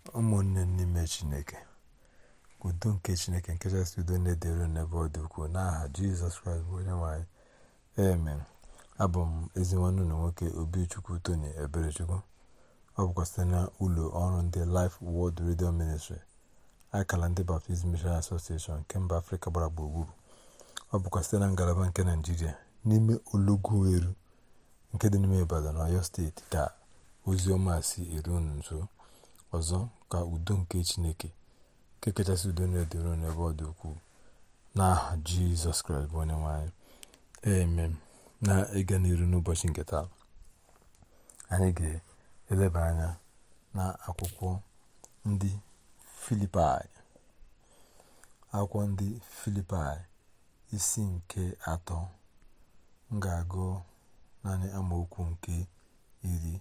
ụmụnne n'ime Chineke, udo nke Chineke nke kachasị udo na-edere n'ebe ọ dị ukwuu n'aha Jizọs Kraịst bụ onye nwe anyị. Amen. Abụ m ezi nwanne unu nwoke Obichukwu Tony Eberechukwu. Ọ bụkwa site na ụlọ ọrụ ndị Life Word Radio Ministry, akala ndị Baptist Mission Association nke mba Afrịka gbara gburugburu. Ọ bụkwa site na ngalaba nke Naịjirịa n'ime Ologuneru nke dị n'ime Ibadan, Ọyọ steeti, ka ozi ọma si eru unu nso. Ọzọ, ka udo nke Chineke nke kachasị udo na-edere n'ebe ọ dị ukwuu n'aha Jizọs Kraịst bụ onye nwe anyị. Amen. Na ịga n'iru n'ụbọchị nke taa, anyị ga-eleba anya na akwụkwọ ndị Filipaị. Akwụkwọ ndị Filipaị isi nke 3. M ga-agụ naanị amaokwu nke 10.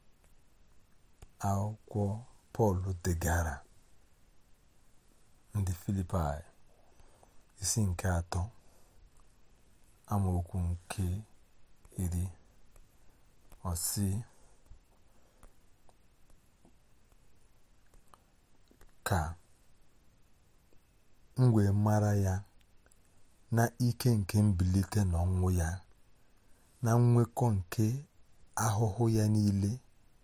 Akwụkwọ Pọl degara ndị Filipaị isi nke 3 amaokwu nke 10. Ọ sị, ka m wee mara ya na ike nke mbilite n'ọnwụ ya, na nnwekọ nke ahụhụ ya niile,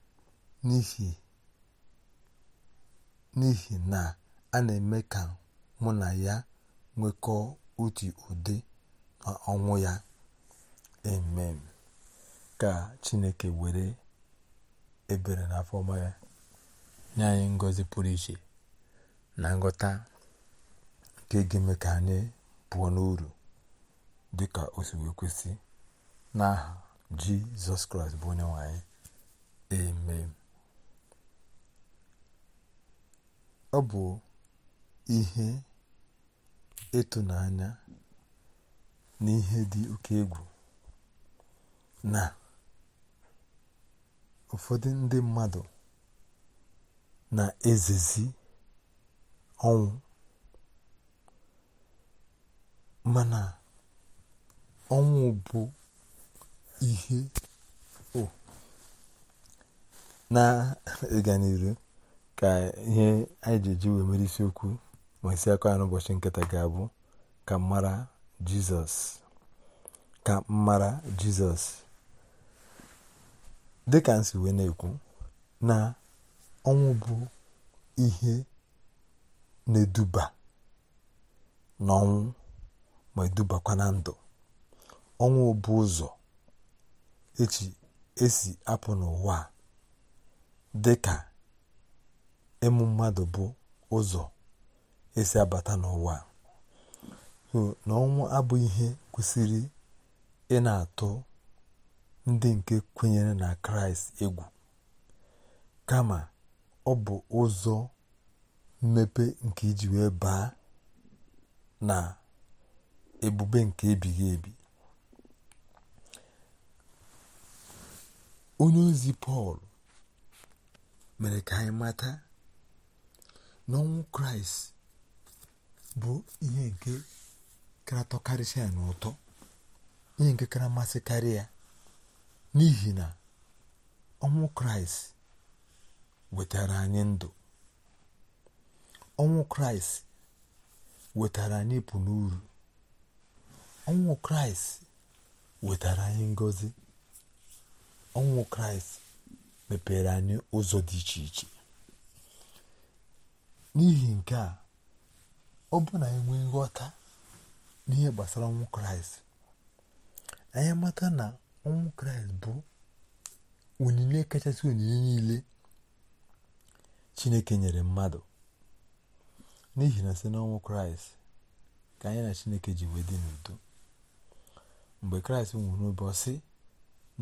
n'ihi na a na-eme ka mụ na ya nwekọọ otu ụdị n'ọnwụ ya. Amen. Ka Chineke were ebere na afọ ọma ya nye anyị ngọzi pụrụ iche na nghọta nke ga-eme ka anyị pụọ n'uru dịka o si wee kwesị n'aha Jizọs Kraịst bụ onye nwe anyị. Amen. Ọ bụ ihe ịtụnanya na ihe dị oke egwu na ụfọdụ ndị mmadụ na-ezezi ọnwụ, mana ọnwụ bụ ihe na-ịga n'iru. Ka ihe anyị ji eji wee mere isiokwu ma isi aka n'ụbọchị nketa ga-abụ ka mara Jizọs. Ka mara Jizọs. Dịka nsi wee na-ekwu na ọnwụ bụ ihe na-eduba n'ọnwụ ma edubakwa na ndụ. Ọnwụ bụ ụzọ esi apụ n'ụwa, dịka ịmụ mmadụ bụ ụzọ esi abata n'ụwa. Na ọnwụ abụghị ihe kwesịrị ị na-atụ ndị nke kwenyere na Kraịst egwu, kama ọ bụ ụzọ mmepe nke iji wee baa na ebube nke ebighị ebi. Onye ozi Pọl mere ka anyị mata na ọnwụ Kraịst bụ ihe nke kara atọkarịsịa ya n'ụtọ, ihe nke kara masị karịa, n'ihi na ọnwụ Kraịst wetara anyị ndụ. Ọnwụ Kraịst wetara anyị ịpụ n'uru. Ọnwụ Kraịst wetara anyị ngọzi. Ọnwụ Kraịst mepere anyị ụzọ dị iche iche. N'ihi nke a, ọ bụ na anyị nwee nghọta n'ihe gbasara ọnwụ Kraịst, anyị mata na ọnwụ Kraịst bụ onyinye kachasị onyinye niile Chineke nyere mmadụ. N'ihi na site n'ọnwụ Kraịst ka anyị na Chineke ji wee dị n'udo. Mgbe Kraịst nwụrụ n'obe, ọ sị na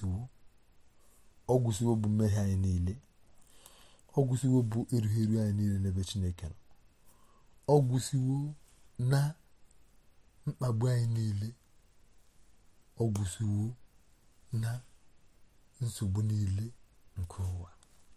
ọ gwụsịwo bụ mmehie anyị niile. Ọ gwụsịwo bụ erughị eru anyị niile n'ebe Chineke nọ. Ọ gwụsịwo na mkpagbu anyị niile. Ọ gwụsịwo na nsogbu niile nke ụwa.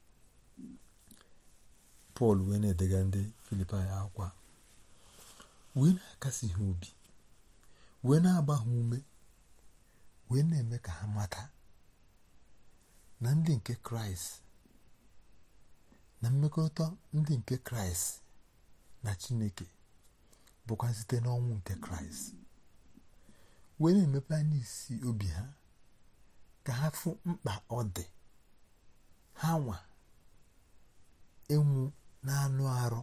Pọl wee na-edega ndị Filipaị akwa, wee na-akasi ha obi, wee na-agba ha ume, wee na-eme ka ha mata na ndị nke Kraịst, na mmekọrịta ndị nke Kraịst na Chineke bụkwa site n'ọnwụ nke Kraịst, wee na-emepe anya isi obi ha ka ha fụ mkpa ọ dị ha nwa ịnwụ n'anụ arụ,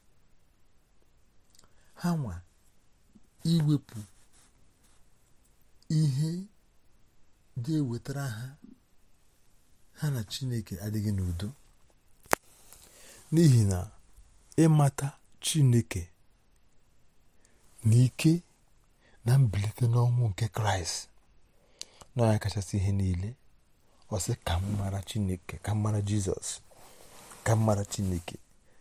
ha nwa iwepụ ihe ga-ewetara ha na Chineke adịghị n'udo. N'ihi na ịmata Chineke na ike na mbilite n'ọnwụ nke Kraịst na ya kachasị ihe niile. Ọ sị ka m mara Chineke, ka m mara Jizọs, ka m mara Chineke.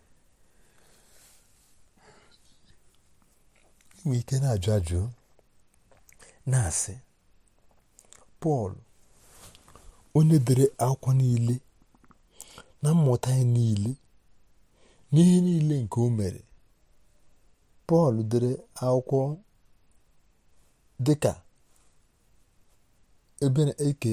Inwe ike na-ajụ ajụ na-asị, Pọl onye dere akwụkwọ niile na mmụta ya niile n'ihe niile nke o mere, Pọl dere akwụkwọ dịka ebe na-eke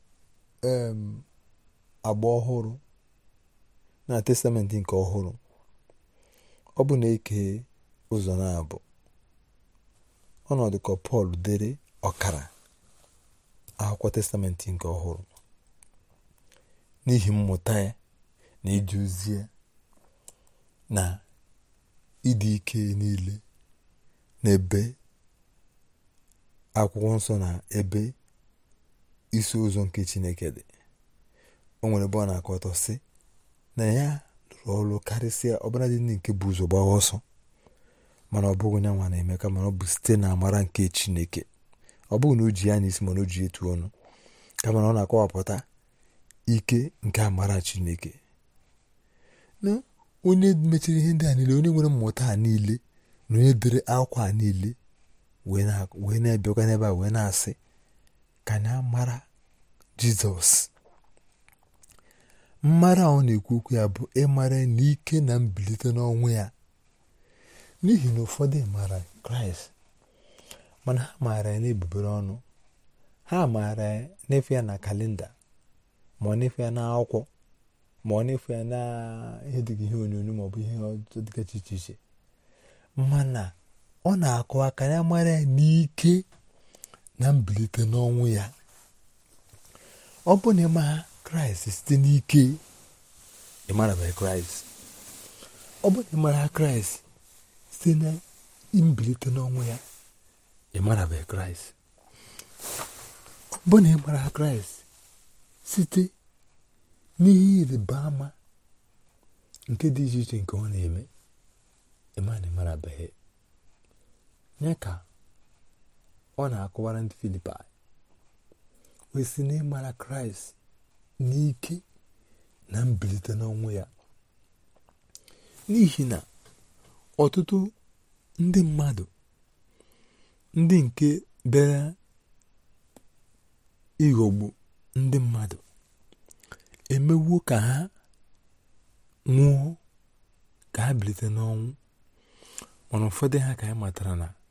agba ọhụrụ na testamenti nke ọhụrụ. Ọ bụ na-eke ụzọ na-abụ ọnọdụ ka Pọl dere ọkara akwụkwọ testamenti nke ọhụrụ, n'ihi mmụta ya na ije ozi ya na ịdị ike niile n'ebe akwụkwọ nsọ na ebe isi ụzọ nke Chineke dị. O nwere ebe ọ na-akọtọ sị na ya rụrụ ọrụ karịsịa ọbụla dị ndị nke bụ ụzọ gbaa ọsọ, mana ọ bụghị onye nwa na-eme, kama ọ bụ site na amara nke Chineke. Ọ bụghị na o ji ya n'isi, mana o ji etu ọnụ, kama na ọ na-akọwapụta ike nke amara Chineke. Na onye mechiri ihe ndị a niile, onye nwere mmụta a niile na onye dere akwụkwọ a niile wee na-abịakwa n'ebe a wee na-asị ka na mara Jizọs. Mmara ọ na-ekwu okwu ya bụ ịmara n'ike na mbilite n'ọnwụ ya. N'ihi na ụfọdụ mara Kraịst mana ha maara ya n'ebubere ọnụ, ha maara ya n'efe ya na kalenda, ma ọ n'efe ya na akwụkwọ, ma ọ n'efe ya na ihe dịka ihe onyonyo, ma ọ bụ ihe ọtụtụ dịka iche iche. Mana ọ na-akụ aka ya mara ya n'ike na mbilite n'ọnwụ ya. Ọ bụ na ịma Kraịst site n'ike, ịmarabeghị Kraịst. Ọ bụ na ịmara Kraịst site na mbilite n'ọnwụ ya, ịmarabeghị Kraịst. Ọ bụ na ịmara Kraịst site n'ihe ịrịba ama nke dị iche iche nke ọ na-eme, ịmarabeghị ya. Ka ọ na-akọwara ndị Filipaị wee sị na ịmara Kraịst n'ike na mbilite n'ọnwụ ya. N'ihi na ọtụtụ ndị mmadụ ndị nke bịara ịghọgbu ndị mmadụ emewo ka ha nwụọ, ka ha bilite n'ọnwụ. Mana ụfọdụ ha ka anyị matara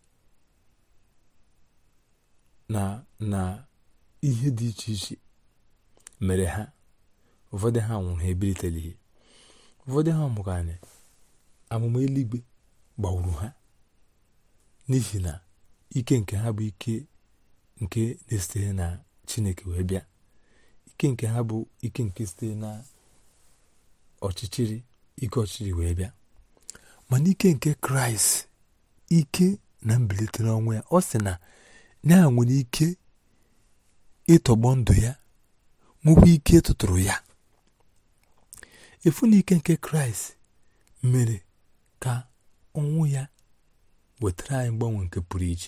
na ihe dị iche iche mere ha. Ụfọdụ ha nwụrụ, ha ebilitela ihe. Ụfọdụ ha mụrụ anyị amụma eluigwe gbawuru ha, n'ihi na ike nke ha bụ ike nke na-esite na Chineke wee bịa. Ike nke ha bụ ike nke site na ọchịchịrị, ike ọchịchịrị wee bịa. Mana ike nke Kraịst, ike na mbilite n'ọnwụ ya, ọ sị na ya nwere ike ịtọgbọ ndụ ya, nwekwa ike ịtụtụrụ ya. Efu na ike nke Kraịst mere ka ọnwụ ya wetara anyị mgbanwe nke pụrụ iche.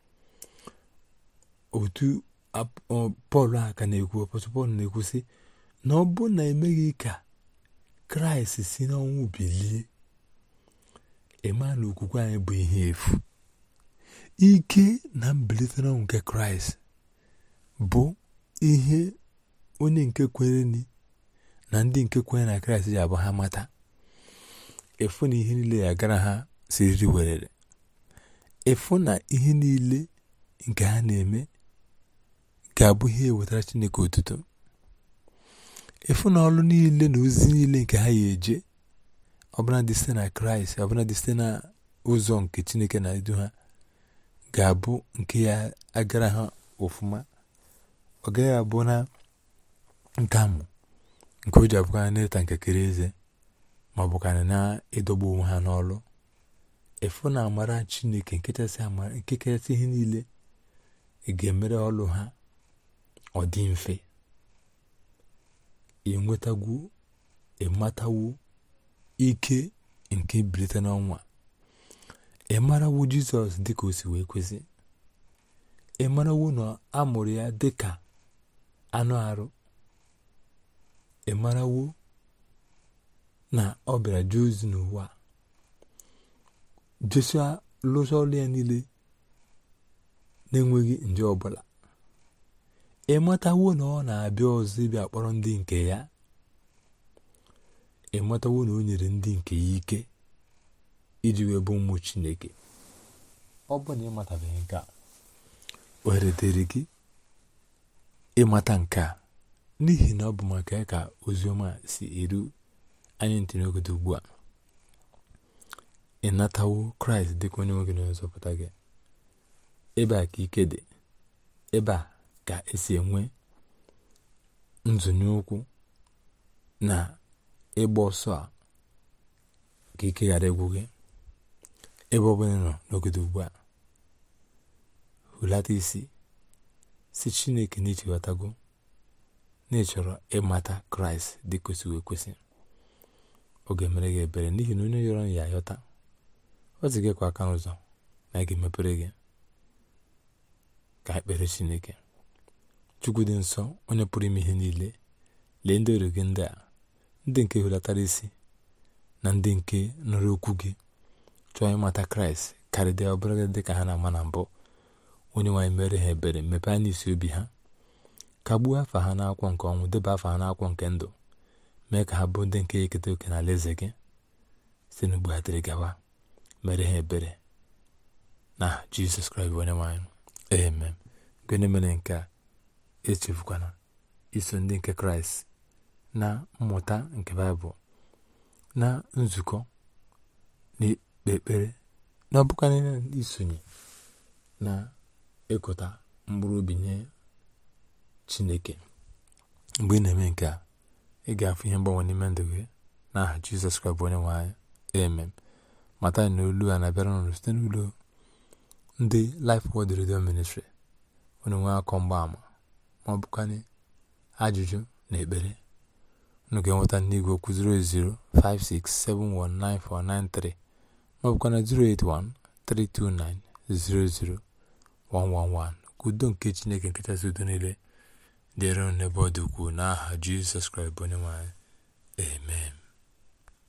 Otu Pọl a ka na-ekwu, Apọstọl Pọl na-ekwu sị na ọ bụ na emeghị ka Kraịst si n'ọnwụ bilie, ịma na okwukwe anyị bụ ihe efu. Ike na mbilite n'ọnwụ nke Kraịst bụ ihe onye nke kwere na ndị nke kwere na Kraịst ji abụ ha mata. Efu na ihe niile ya gara ha siriri werere. Efu na ihe niile nke ha na-eme ga-abụ ihe ewetara Chineke otuto. Efu na ọlụ niile na ozi niile nke ha ya eje ọbụladị site na Kraịst, ọbụladị site na ụzọ nke Chineke na-edu ha, ga-abụ nke ya agara ha ofụma. Ọ gaghị abụ na nkamụ nke o ji abụkana n'ịta nke kere eze, ma ọ bụkana na ịdọgbu onwe ha n'ọlụ. Efu na amara Chineke nke kachasị ihe niile ga-emere ọlụ ha ọ dị mfe. Enwetagwu, ịmatawo ike nke ibilite n'ọnwa. Ịmarawo Jizọs dịka o si wee kwesị. Ịmarawo na a mụrụ ya dịka anụ arụ. Ịmarawo na ọ bịara jee ozi n'ụwa, Joshua lụsa ọlụ ya niile na-enweghị nje ọbụla. Ịmatawo na ọ na-abịa ọzọ ịbịa kpọrọ ndị nke ya. Ịmatawo na o nyere ndị nke ya ike iji wee bụ ụmụ Chineke. Ọ bụ na ịmatabeghị nke a, ohere dịrị gị ịmata nke a, n'ihi na ọ bụ maka ya ka oziọma si eru anyị ntị n'ogodo ugbu a. Ịnatawo Kraịst dịka onye nwe gị na onye nzọpụta gị. Ebe a ka ike dị. Ebe a ka esi enwe nzọnye ụkwụ na ịgba ọsọ a ka ike ghara ịgwụ gị. Ebe ọ bụla nọ n'ogodo ugbu a, hulata isi si Chineke na-echeghọtago na ịchọrọ ịmata Kraịst dị kwesịrị ekwesị. Ọ ga-emere gị ebere, n'ihi na onye yọrọ ya ayọta. Ọ sị gị kwa aka n'ụzọ na ị ga-emepere gị. Ka ekpere Chineke. Chukwu dị nsọ, onye pụrụ ime ihe niile, lee ndị ọrụ gị ndị a, ndị nke hulatara isi na ndị nke nụrụ okwu gị chọọ ịmata Kraịst karịdịa ọbụla dị ka ha na-ama na mbụ. Onye nwaanyị mere ha ebere, mepee anya isi obi ha, kagbuo afa ha n'akwụkwọ nke ọnwụ, deba afa ha n'akwụkwọ nke ndụ, mee ka ha bụ ndị nke eketa oke na alaeze gị site n'ugbu a dịrị gawa. Mere ha ebere na Jizọs Kraịst bụ onye nwaanyị. Amen. Gịnị mere nke a? Echefukwana iso ndị nke Kraịst na mmụta nke Baịbụl, na nzukọ, na ikpe ekpere, na ọbụkana isonye na ịkụta mkpụrụ obi nye Chineke. Mgbe ị na-eme nke a, ị ga-afụ ihe mgbanwe n'ime ndụ gị n'aha Jizọs Kraịst bụ onye nwe anyị. Amen. Mata na olu a na-abịara ọnụ site n'ụlọ ndị Life Word Radio Ministry. Unu nwee akọ mgbaama ma ọ bụkwa ajụjụ na ekpere, unu ga-enweta n'igwe okwu 08056719493 ma ọ bụkwa na 08132900111. Ka udo nke Chineke nke kachasị udo niile dịrị unu n'ebe ọ dị ukwuu n'aha Jizọs Kraịst bụ onye nwe anyị. Amen.